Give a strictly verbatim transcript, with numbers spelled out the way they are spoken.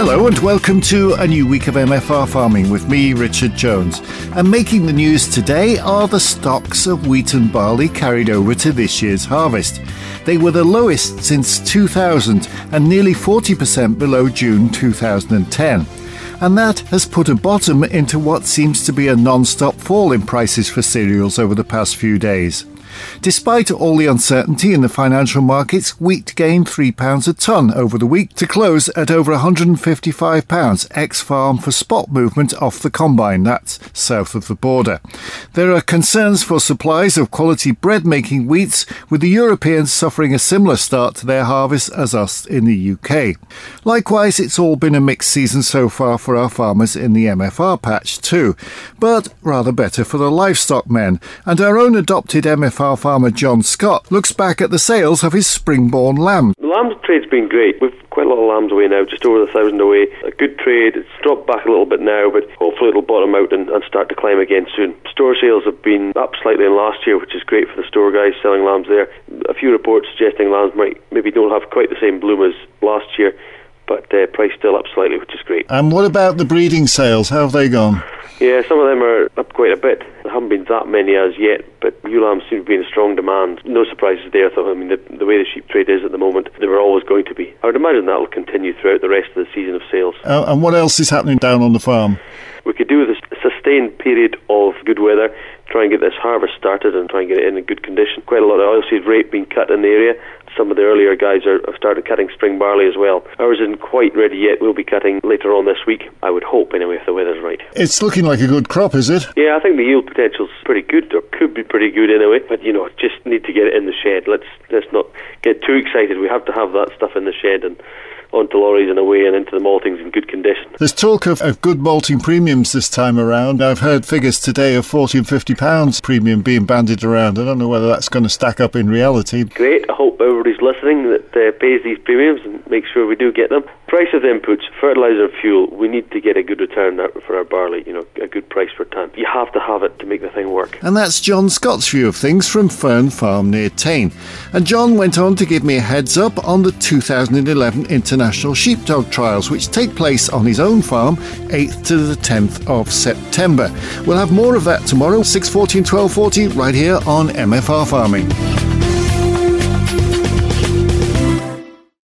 Hello and welcome to a new week of M F R Farming with me, Richard Jones. And making the news today are the stocks of wheat and barley carried over to this year's harvest. They were the lowest since two thousand and nearly forty percent below June two thousand ten. And that has put a bottom into what seems to be a non-stop fall in prices for cereals over the past few days. Despite all the uncertainty in the financial markets, wheat gained three pounds a tonne over the week to close at over one hundred fifty-five pounds ex-farm for spot movement off the combine, that's south of the border. There are concerns for supplies of quality bread-making wheats, with the Europeans suffering a similar start to their harvest as us in the U K. Likewise, it's all been a mixed season so far for our farmers in the M F R patch too, but rather better for the livestock men, and our own adopted M F R farmer John Scott looks back at the sales of his spring-born lamb. The lamb trade's been great. We've quite a lot of lambs away now, just over a thousand away. A good trade. It's dropped back a little bit now, but hopefully it'll bottom out and, and start to climb again soon. Store sales have been up slightly in last year, which is great for the store guys selling lambs there. A few reports suggesting lambs might maybe don't have quite the same bloom as last year, but uh, price still up slightly, which is great. And what about the breeding sales? How have they gone? Yeah, some of them are up quite a bit. There haven't been that many as yet, but ewe lambs seem to be in strong demand. No surprises there, though. I mean, the, the way the sheep trade is at the moment, they were always going to be. I would imagine that will continue throughout the rest of the season of sales. Uh, and what else is happening down on the farm? We could do with a sustained period of good weather, try and get this harvest started and try and get it in a good condition. Quite a lot of oilseed rape being cut in the area. Some of the earlier guys are, have started cutting spring barley as well. Ours isn't quite ready yet. We'll be cutting later on this week, I would hope, anyway, if the weather's right. It's looking like a good crop, is it? Yeah, I think the yield potential's pretty good, or could be pretty good anyway. But, you know, just need to get it in the shed. Let's let's not get too excited. We have to have that stuff in the shed and onto lorries and away and into the maltings in good condition. There's talk of, of good malting premiums this time around. I've heard figures today of forty and fifty pounds premium being bandied around. I don't know whether that's going to stack up in reality. Great. I hope everybody's listening that uh, pays these premiums and makes sure we do get them. Price of the inputs, fertiliser and fuel, we need to get a good return for our barley, you know, a good price per tonne. You have to have it to make the thing work. And that's John Scott's view of things from Fern Farm near Tain. And John went on to give me a heads up on the two thousand eleven International Sheepdog Trials, which take place on his own farm eighth to the tenth of September. We'll have more of that tomorrow, six forty and twelve forty, right here on M F R Farming.